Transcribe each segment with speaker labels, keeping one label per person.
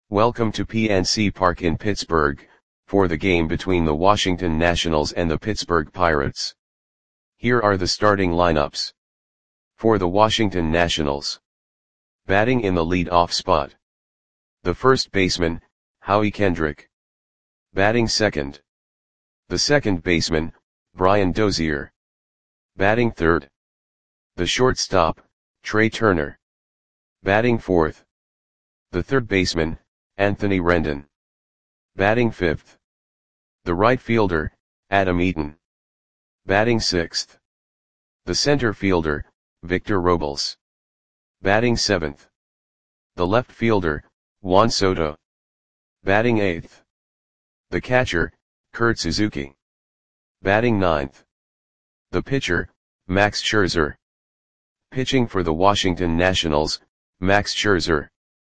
Speaker 1: Welcome to PNC Park in Pittsburgh, for the game between the Washington Nationals and the Pittsburgh Pirates. Here are the starting lineups. For the Washington Nationals. Batting in the lead-off spot. The first baseman, Howie Kendrick. Batting second. The second baseman, Brian Dozier. Batting third. The shortstop, Trea Turner. Batting fourth. The third baseman, Anthony Rendon. Batting fifth. The right fielder, Adam Eaton. Batting sixth. The center fielder, Victor Robles. Batting seventh. The left fielder, Juan Soto. Batting eighth. The catcher, Kurt Suzuki. Batting ninth. The pitcher, Max Scherzer. Pitching for the Washington Nationals, Max Scherzer.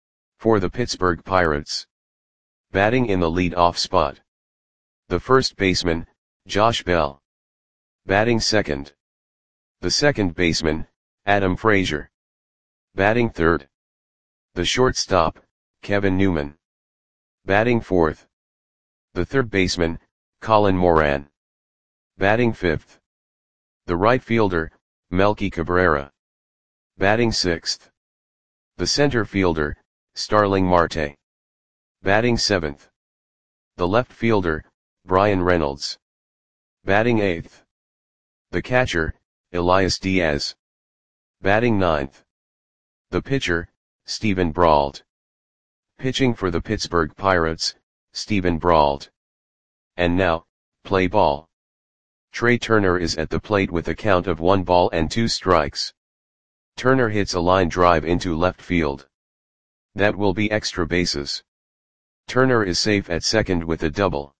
Speaker 1: For the Pittsburgh Pirates. Batting in the lead-off spot. The first baseman, Josh Bell. Batting second. The second baseman, Adam Frazier. Batting third. The shortstop, Kevin Newman. Batting fourth. The third baseman, Colin Moran. Batting fifth. The right fielder, Melky Cabrera. Batting sixth. The center fielder, Starling Marte. Batting seventh. The left fielder, Bryan Reynolds. Batting eighth. The catcher, Elias Diaz. Batting ninth. The pitcher, Steven Brault. Pitching for the Pittsburgh Pirates, Steven Brault. And now, play ball. Trea Turner is at the plate with a count of 1 ball and 2 strikes. Turner hits a line drive into left field. That will be extra bases. Turner is safe at second with a double.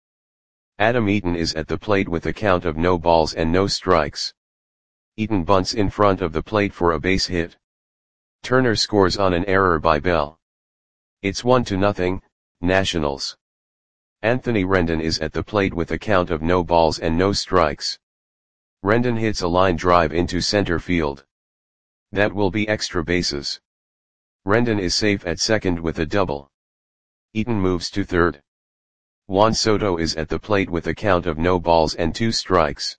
Speaker 1: Adam Eaton is at the plate with a count of no balls and no strikes. Eaton bunts in front of the plate for a base hit. Turner scores on an error by Bell. It's 1-0, Nationals. Anthony Rendon is at the plate with a count of no balls and no strikes. Rendon hits a line drive into center field. That will be extra bases. Rendon is safe at second with a double. Eaton moves to third. Juan Soto is at the plate with a count of no balls and 2 strikes.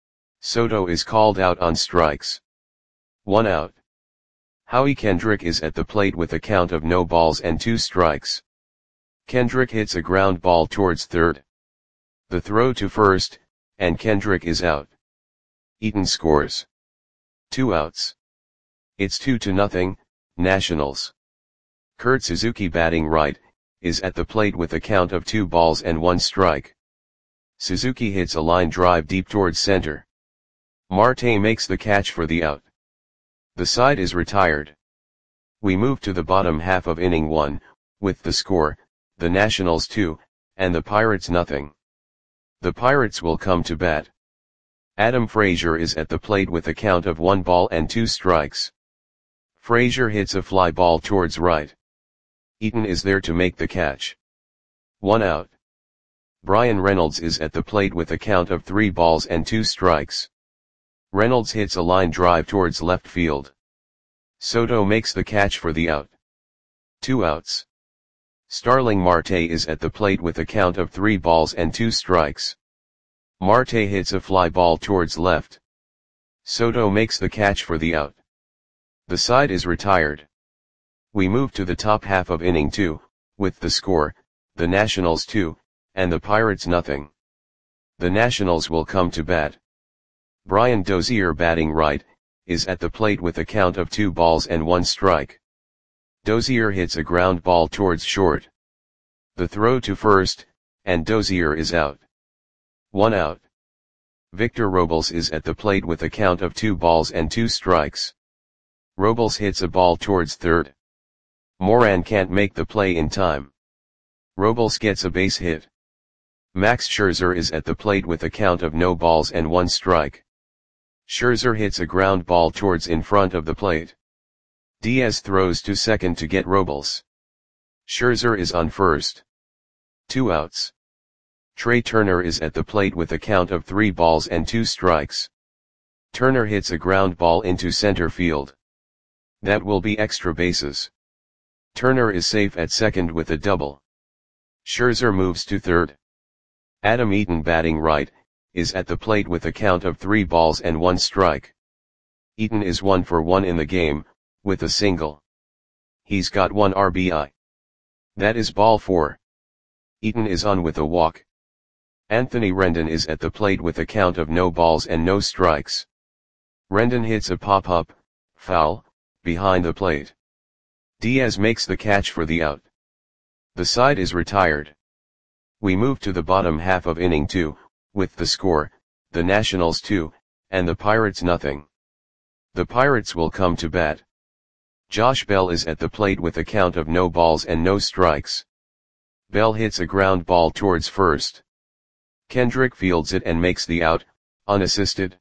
Speaker 1: Soto is called out on strikes. 1 out. Howie Kendrick is at the plate with a count of no balls and 2 strikes. Kendrick hits a ground ball towards third. The throw to first, and Kendrick is out. Eaton scores. 2 outs. It's 2-0, Nationals. Kurt Suzuki batting right, is at the plate with a count of 2 balls and 1 strike. Suzuki hits a line drive deep towards center. Marte makes the catch for the out. The side is retired. We move to the bottom half of inning 1, with the score, the Nationals 2, and the Pirates 0. The Pirates will come to bat. Adam Frazier is at the plate with a count of 1 ball and 2 strikes. Frazier hits a fly ball towards right. Eaton is there to make the catch. 1 out. Bryan Reynolds is at the plate with a count of 3 balls and 2 strikes. Reynolds hits a line drive towards left field. Soto makes the catch for the out. 2 outs. Starling Marte is at the plate with a count of 3 balls and 2 strikes. Marte hits a fly ball towards left. Soto makes the catch for the out. The side is retired. We move to the top half of inning 2, with the score, the Nationals 2, and the Pirates 0. The Nationals will come to bat. Brian Dozier batting right, is at the plate with a count of 2 balls and 1 strike. Dozier hits a ground ball towards short. The throw to first, and Dozier is out. 1 out. Victor Robles is at the plate with a count of 2 balls and 2 strikes. Robles hits a ball towards third. Moran can't make the play in time. Robles gets a base hit. Max Scherzer is at the plate with a count of no balls and 1 strike. Scherzer hits a ground ball towards in front of the plate. Diaz throws to second to get Robles. Scherzer is on first. 2 outs. Trea Turner is at the plate with a count of 3 balls and 2 strikes. Turner hits a ground ball into center field. That will be extra bases. Turner is safe at second with a double. Scherzer moves to third. Adam Eaton, batting right, is at the plate with a count of 3 balls and 1 strike. Eaton is 1 for 1 in the game, with a single. He's got 1 RBI. That is ball 4. Eaton is on with a walk. Anthony Rendon is at the plate with a count of no balls and no strikes. Rendon hits a pop-up, foul, behind the plate. Diaz makes the catch for the out. The side is retired. We move to the bottom half of inning 2, with the score, the Nationals 2, and the Pirates nothing. The Pirates will come to bat. Josh Bell is at the plate with a count of no balls and no strikes. Bell hits a ground ball towards first. Kendrick fields it and makes the out, unassisted.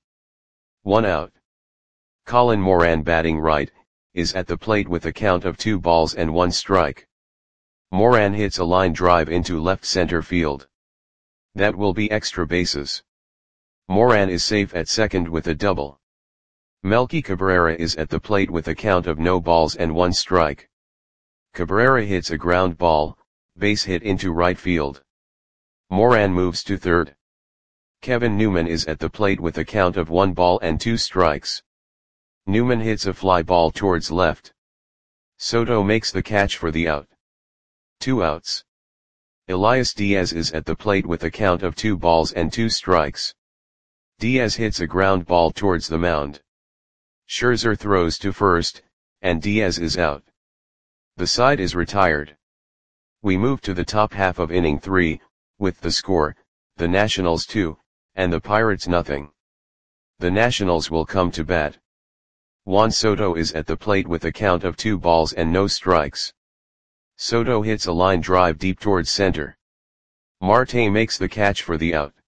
Speaker 1: 1 out. Colin Moran, batting right, is at the plate with a count of 2 balls and 1 strike. Moran hits a line drive into left center field. That will be extra bases. Moran is safe at second with a double. Melky Cabrera is at the plate with a count of no balls and 1 strike. Cabrera hits a ground ball, base hit into right field. Moran moves to third. Kevin Newman is at the plate with a count of 1 ball and 2 strikes. Newman hits a fly ball towards left. Soto makes the catch for the out. 2 outs. Elias Diaz is at the plate with a count of 2 balls and 2 strikes. Diaz hits a ground ball towards the mound. Scherzer throws to first, and Diaz is out. The side is retired. We move to the top half of inning 3, with the score, the Nationals 2, and the Pirates nothing. The Nationals will come to bat. Juan Soto is at the plate with a count of 2 balls and no strikes. Soto hits a line drive deep towards center. Marte makes the catch for the out.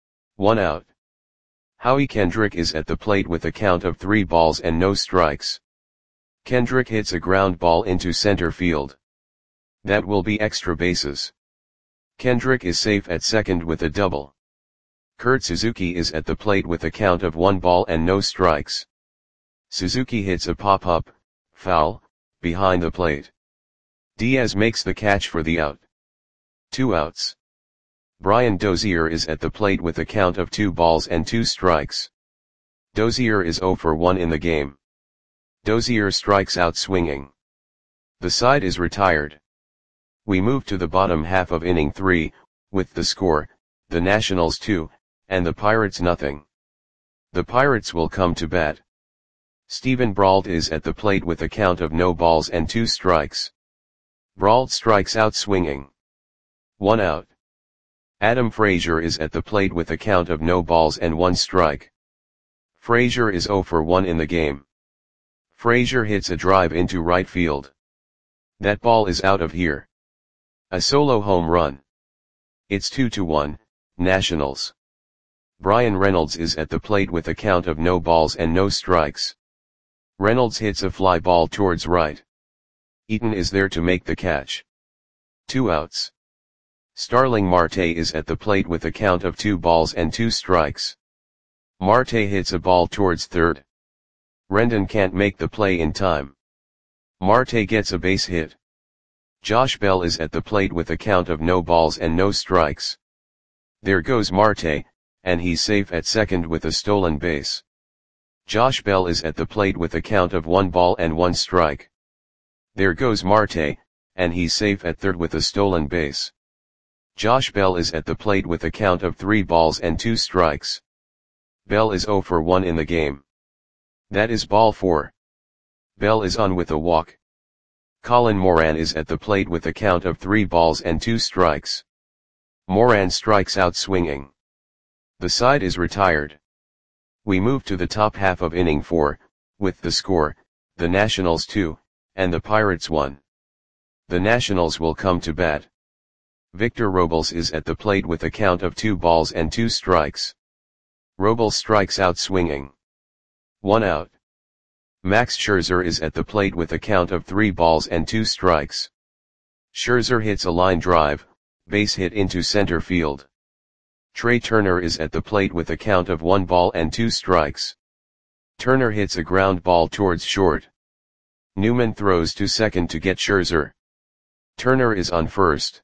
Speaker 1: 1 out. Howie Kendrick is at the plate with a count of 3 balls and no strikes. Kendrick hits a ground ball into center field. That will be extra bases. Kendrick is safe at second with a double. Kurt Suzuki is at the plate with a count of 1 ball and no strikes. Suzuki hits a pop-up, foul, behind the plate. Diaz makes the catch for the out. 2 outs. Brian Dozier is at the plate with a count of 2 balls and 2 strikes. Dozier is 0 for 1 in the game. Dozier strikes out swinging. The side is retired. We move to the bottom half of inning 3, with the score, the Nationals 2, and the Pirates nothing. The Pirates will come to bat. Steven Brault is at the plate with a count of no balls and 2 strikes. Brault strikes out swinging. 1 out. Adam Frazier is at the plate with a count of no balls and 1 strike. Frazier is 0 for 1 in the game. Frazier hits a drive into right field. That ball is out of here. A solo home run. It's 2-1, Nationals. Brian Reynolds is at the plate with a count of no balls and no strikes. Reynolds hits a fly ball towards right. Eaton is there to make the catch. 2 outs. Starling Marte is at the plate with a count of 2 balls and 2 strikes. Marte hits a ball towards third. Rendon can't make the play in time. Marte gets a base hit. Josh Bell is at the plate with a count of no balls and no strikes. There goes Marte, and he's safe at second with a stolen base. Josh Bell is at the plate with a count of 1 ball and 1 strike. There goes Marte, and he's safe at third with a stolen base. Josh Bell is at the plate with a count of 3 balls and 2 strikes. Bell is 0 for 1 in the game. That is ball 4. Bell is on with a walk. Colin Moran is at the plate with a count of 3 balls and 2 strikes. Moran strikes out swinging. The side is retired. We move to the top half of inning 4, with the score, the Nationals 2, and the Pirates 1. The Nationals will come to bat. Victor Robles is at the plate with a count of 2 balls and 2 strikes. Robles strikes out swinging. 1 out. Max Scherzer is at the plate with a count of 3 balls and 2 strikes. Scherzer hits a line drive, base hit into center field. Trey Turner is at the plate with a count of 1 ball and 2 strikes. Turner hits a ground ball towards short. Newman throws to second to get Scherzer. Turner is on first.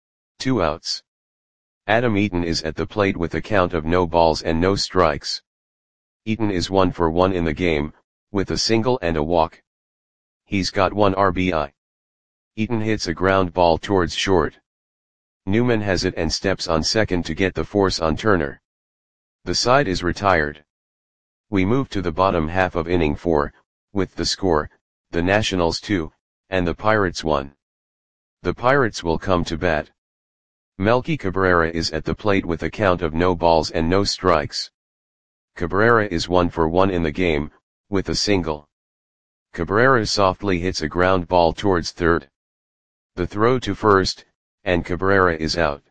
Speaker 1: 2 outs. Adam Eaton is at the plate with a count of no balls and no strikes. Eaton is 1 for 1 in the game, with a single and a walk. He's got 1 RBI. Eaton hits a ground ball towards short. Newman has it and steps on second to get the force on Turner. The side is retired. We move to the bottom half of inning 4, with the score, the Nationals 2, and the Pirates 1. The Pirates will come to bat. Melky Cabrera is at the plate with a count of no balls and no strikes. Cabrera is 1 for 1 in the game, with a single. Cabrera softly hits a ground ball towards third. The throw to first, and Cabrera is out.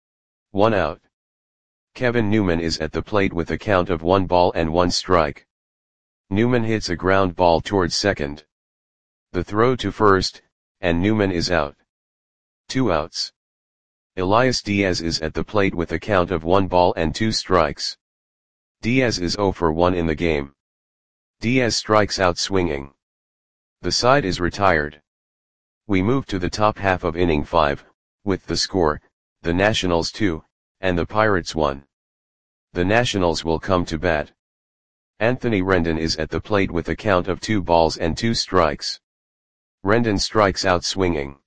Speaker 1: 1 out. Kevin Newman is at the plate with a count of 1 ball and 1 strike. Newman hits a ground ball towards second. The throw to first, and Newman is out. 2 outs. Elias Diaz is at the plate with a count of 1 ball and 2 strikes. Diaz is 0 for 1 in the game. Diaz strikes out swinging. The side is retired. We move to the top half of inning 5, with the score, the Nationals 2, and the Pirates 1. The Nationals will come to bat. Anthony Rendon is at the plate with a count of 2 balls and 2 strikes. Rendon strikes out swinging.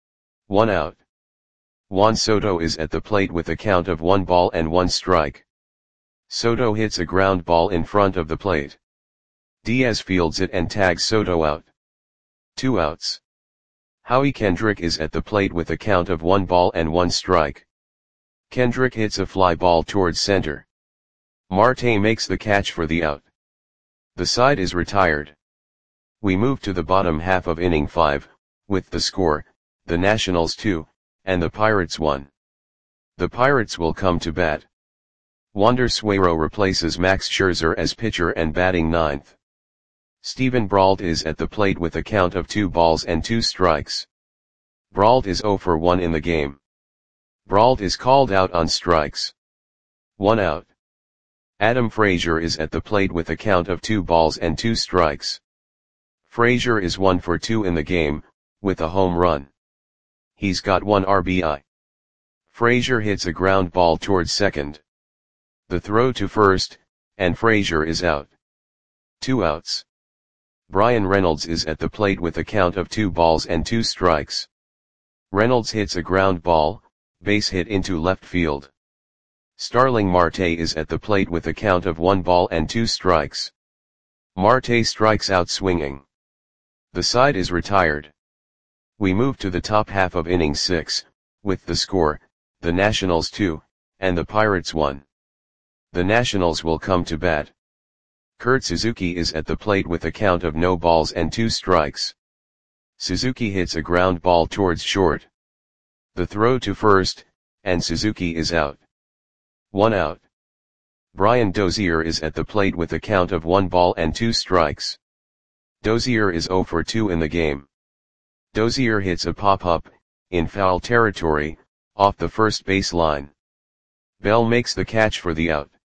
Speaker 1: 1 out. Juan Soto is at the plate with a count of 1 ball and 1 strike. Soto hits a ground ball in front of the plate. Diaz fields it and tags Soto out. 2 outs. Howie Kendrick is at the plate with a count of 1 ball and 1 strike. Kendrick hits a fly ball towards center. Marte makes the catch for the out. The side is retired. We move to the bottom half of inning 5, with the score, the Nationals 2, and the Pirates 1. The Pirates will come to bat. Wander Suero replaces Max Scherzer as pitcher and batting 9th. Steven Brault is at the plate with a count of 2 balls and 2 strikes. Brault is 0 for 1 in the game. Brault is called out on strikes. 1 out. Adam Frazier is at the plate with a count of 2 balls and 2 strikes. Frazier is 1 for 2 in the game, with a home run. He's got 1 RBI. Frazier hits a ground ball towards second. The throw to first, and Frazier is out. 2 outs. Brian Reynolds is at the plate with a count of 2 balls and 2 strikes. Reynolds hits a ground ball, base hit into left field. Starling Marte is at the plate with a count of 1 ball and 2 strikes. Marte strikes out swinging. The side is retired. We move to the top half of inning 6, with the score, the Nationals 2, and the Pirates 1. The Nationals will come to bat. Kurt Suzuki is at the plate with a count of no balls and 2 strikes. Suzuki hits a ground ball towards short. The throw to first, and Suzuki is out. 1 out. Brian Dozier is at the plate with a count of 1 ball and 2 strikes. Dozier is 0 for 2 in the game. Dozier hits a pop-up, in foul territory, off the first base line. Bell makes the catch for the out.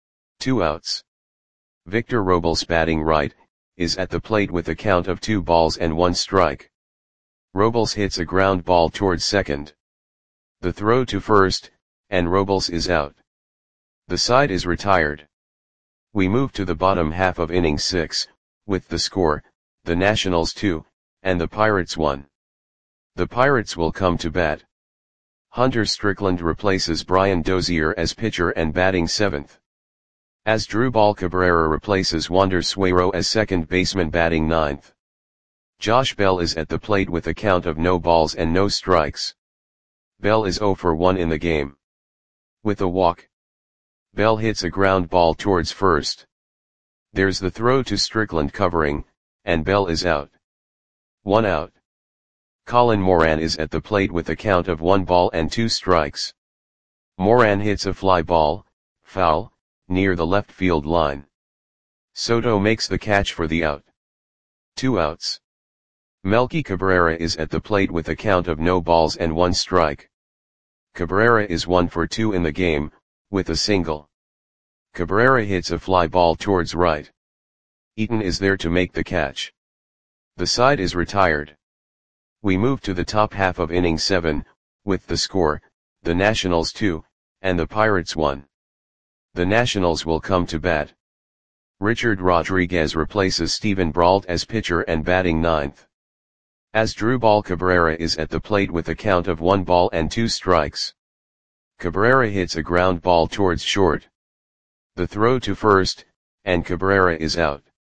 Speaker 1: 2 outs. Victor Robles, batting right, is at the plate with a count of 2 balls and 1 strike. Robles hits a ground ball towards second. The throw to first, and Robles is out. The side is retired. We move to the bottom half of inning 6, with the score, the Nationals 2, and the Pirates 1. The Pirates will come to bat. Hunter Strickland replaces Brian Dozier as pitcher and batting 7th. Asdrubal Cabrera replaces Wander Suero as second baseman batting 9th. Josh Bell is at the plate with a count of no balls and no strikes. Bell is 0 for 1 in the game. With a walk. Bell hits a ground ball towards first. There's the throw to Strickland covering, and Bell is out. 1 out. Colin Moran is at the plate with a count of 1 ball and 2 strikes. Moran hits a fly ball, foul, near the left field line. Soto makes the catch for the out. 2 outs. Melky Cabrera is at the plate with a count of no balls and 1 strike. Cabrera is 1 for 2 in the game, with a single. Cabrera hits a fly ball towards right. Eaton is there to make the catch. The side is retired. We move to the top half of inning 7, with the score, the Nationals 2, and the Pirates 1. The Nationals will come to bat. Richard Rodriguez replaces Steven Brault as pitcher and batting 9th. Asdrubal Cabrera is at the plate with a count of 1 ball and 2 strikes. Cabrera hits a ground ball towards short. The throw to first, and Cabrera is out.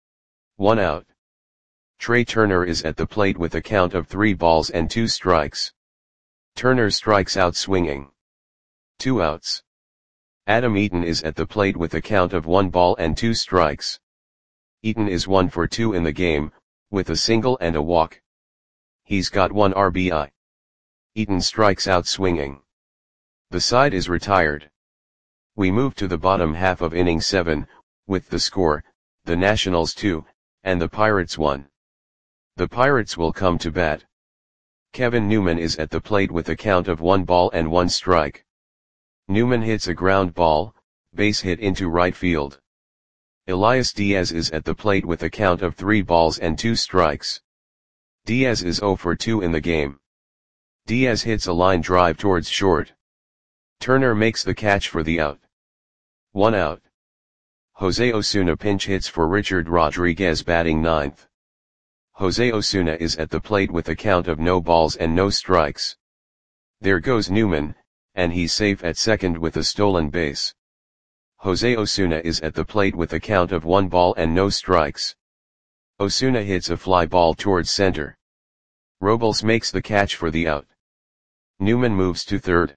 Speaker 1: 1 out. Trey Turner is at the plate with a count of 3 balls and 2 strikes. Turner strikes out swinging. 2 outs. Adam Eaton is at the plate with a count of 1 ball and 2 strikes. Eaton is 1 for 2 in the game, with a single and a walk. He's got 1 RBI. Eaton strikes out swinging. The side is retired. We move to the bottom half of inning 7, with the score, the Nationals 2, and the Pirates 1. The Pirates will come to bat. Kevin Newman is at the plate with a count of 1 ball and 1 strike. Newman hits a ground ball, base hit into right field. Elias Diaz is at the plate with a count of 3 balls and 2 strikes. Diaz is 0 for 2 in the game. Diaz hits a line drive towards short. Turner makes the catch for the out. 1 out. Jose Osuna pinch hits for Richard Rodriguez batting 9th. Jose Osuna is at the plate with a count of no balls and no strikes. There goes Newman, and he's safe at second with a stolen base. Jose Osuna is at the plate with a count of 1 ball and no strikes. Osuna hits a fly ball towards center. Robles makes the catch for the out. Newman moves to third.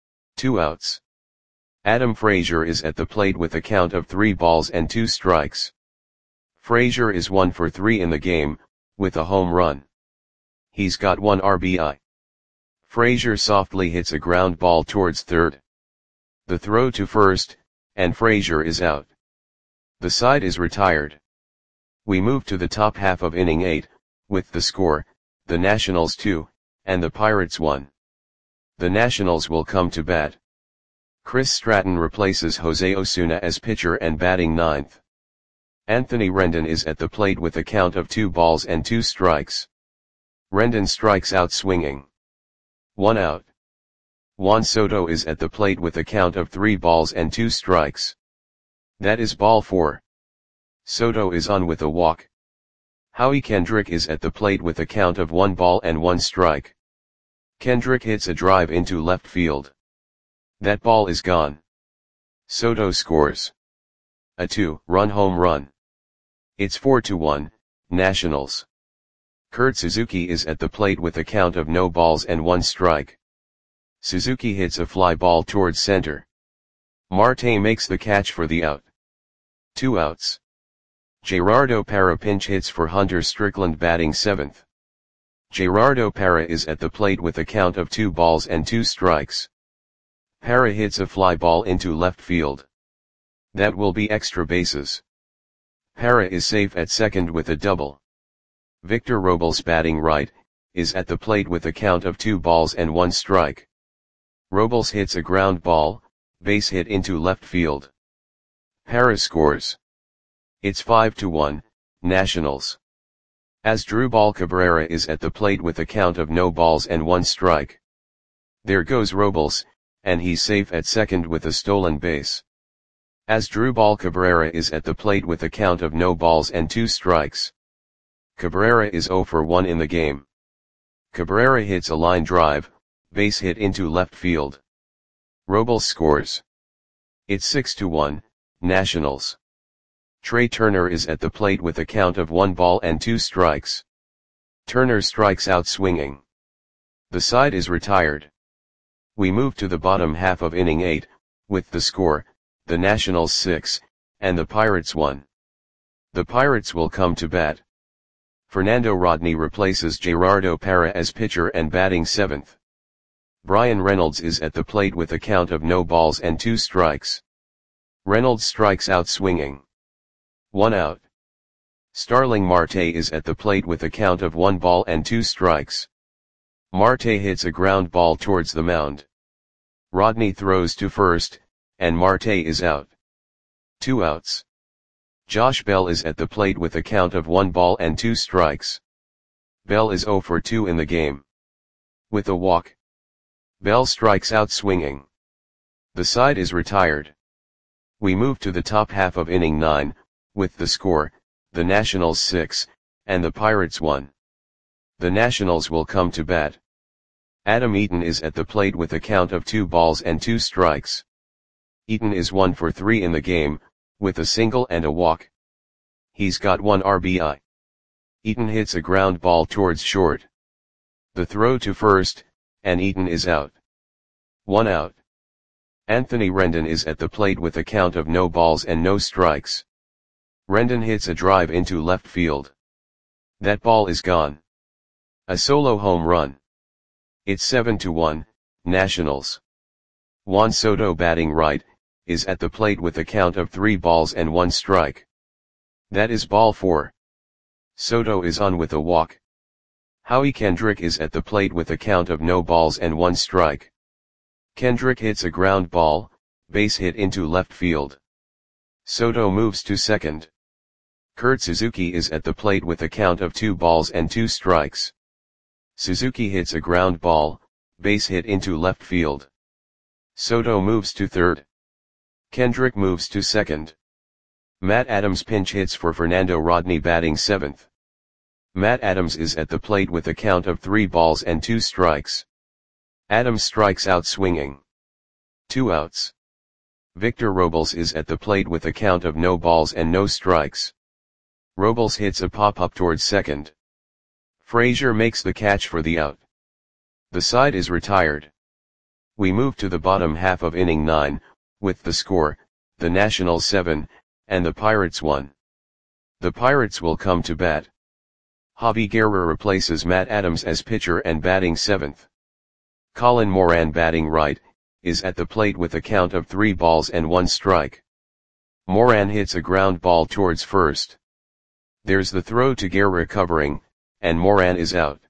Speaker 1: 2 outs. Adam Frazier is at the plate with a count of 3 balls and 2 strikes. Frazier is 1 for 3 in the game, with a home run. He's got 1 RBI. Frazier softly hits a ground ball towards third. The throw to first, and Frazier is out. The side is retired. We move to the top half of inning 8, with the score, the Nationals 2, and the Pirates 1. The Nationals will come to bat. Chris Stratton replaces Jose Osuna as pitcher and batting 9th. Anthony Rendon is at the plate with a count of 2 balls and 2 strikes. Rendon strikes out swinging. 1 out. Juan Soto is at the plate with a count of 3 balls and 2 strikes. That is ball 4. Soto is on with a walk. Howie Kendrick is at the plate with a count of 1 ball and 1 strike. Kendrick hits a drive into left field. That ball is gone. Soto scores a 2-run home run. It's 4-1, Nationals. Kurt Suzuki is at the plate with a count of no balls and 1 strike. Suzuki hits a fly ball towards center. Marte makes the catch for the out. 2 outs. Gerardo Parra pinch hits for Hunter Strickland batting 7th. Gerardo Parra is at the plate with a count of 2 balls and 2 strikes. Parra hits a fly ball into left field. That will be extra bases. Parra is safe at second with a double. Victor Robles batting right, is at the plate with a count of 2 balls and 1 strike. Robles hits a ground ball, base hit into left field. Parra scores. It's 5-1, Nationals. Asdrubal Cabrera is at the plate with a count of no balls and 1 strike. There goes Robles, and he's safe at second with a stolen base. Asdrubal Cabrera is at the plate with a count of no balls and 2 strikes. Cabrera is 0 for 1 in the game. Cabrera hits a line drive, base hit into left field. Robles scores. It's 6-1, Nationals. Trey Turner is at the plate with a count of 1 ball and 2 strikes. Turner strikes out swinging. The side is retired. We move to the bottom half of inning 8, with the score, the Nationals 6, and the Pirates 1. The Pirates will come to bat. Fernando Rodney replaces Gerardo Parra as pitcher and batting 7th. Brian Reynolds is at the plate with a count of no balls and 2 strikes. Reynolds strikes out swinging. 1 out. Starling Marte is at the plate with a count of 1 ball and 2 strikes. Marte hits a ground ball towards the mound. Rodney throws to first, and Marte is out. 2 outs. Josh Bell is at the plate with a count of 1 ball and 2 strikes. Bell is 0 for 2 in the game. With a walk, Bell strikes out swinging. The side is retired. We move to the top half of inning 9, with the score, the Nationals 6, and the Pirates 1. The Nationals will come to bat. Adam Eaton is at the plate with a count of 2 balls and 2 strikes. Eaton is 1 for 3 in the game, with a single and a walk. He's got 1 RBI. Eaton hits a ground ball towards short. The throw to first, and Eaton is out. 1 out. Anthony Rendon is at the plate with a count of no balls and no strikes. Rendon hits a drive into left field. That ball is gone. A solo home run. It's 7-1, Nationals. Juan Soto, batting right, is at the plate with a count of 3 balls and 1 strike. That is ball 4. Soto is on with a walk. Howie Kendrick is at the plate with a count of no balls and 1 strike. Kendrick hits a ground ball, base hit into left field. Soto moves to second. Kurt Suzuki is at the plate with a count of 2 balls and 2 strikes. Suzuki hits a ground ball, base hit into left field. Soto moves to third. Kendrick moves to second. Matt Adams pinch hits for Fernando Rodney, batting 7th. Matt Adams is at the plate with a count of 3 balls and 2 strikes. Adams strikes out swinging. 2 outs. Victor Robles is at the plate with a count of no balls and no strikes. Robles hits a pop-up towards second. Frazier makes the catch for the out. The side is retired. We move to the bottom half of inning 9, with the score, the Nationals 7, and the Pirates 1. The Pirates will come to bat. Javi Guerra replaces Matt Adams as pitcher and batting 7th. Colin Moran, batting right, is at the plate with a count of 3 balls and 1 strike. Moran hits a ground ball towards first. There's the throw to Guerra covering, and Moran is out.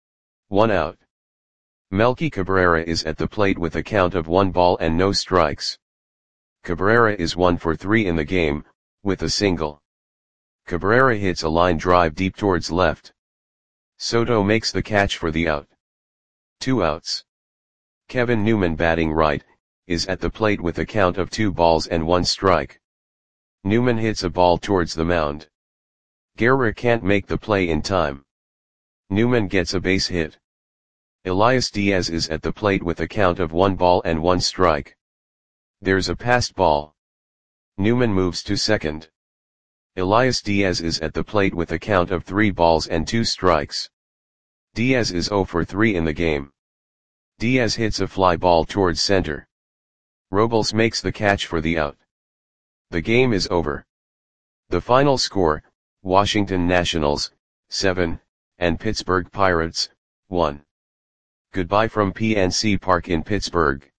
Speaker 1: 1 out. Melky Cabrera is at the plate with a count of 1 ball and no strikes. Cabrera is 1 for 3 in the game, with a single. Cabrera hits a line drive deep towards left. Soto makes the catch for the out. 2 outs. Kevin Newman, batting right, is at the plate with a count of 2 balls and 1 strike. Newman hits a ball towards the mound. Guerra can't make the play in time. Newman gets a base hit. Elias Diaz is at the plate with a count of 1 ball and 1 strike. There's a passed ball. Newman moves to second. Elias Diaz is at the plate with a count of 3 balls and 2 strikes. Diaz is 0 for 3 in the game. Diaz hits a fly ball towards center. Robles makes the catch for the out. The game is over. The final score, Washington Nationals, 7, and Pittsburgh Pirates, 1. Goodbye from PNC Park in Pittsburgh.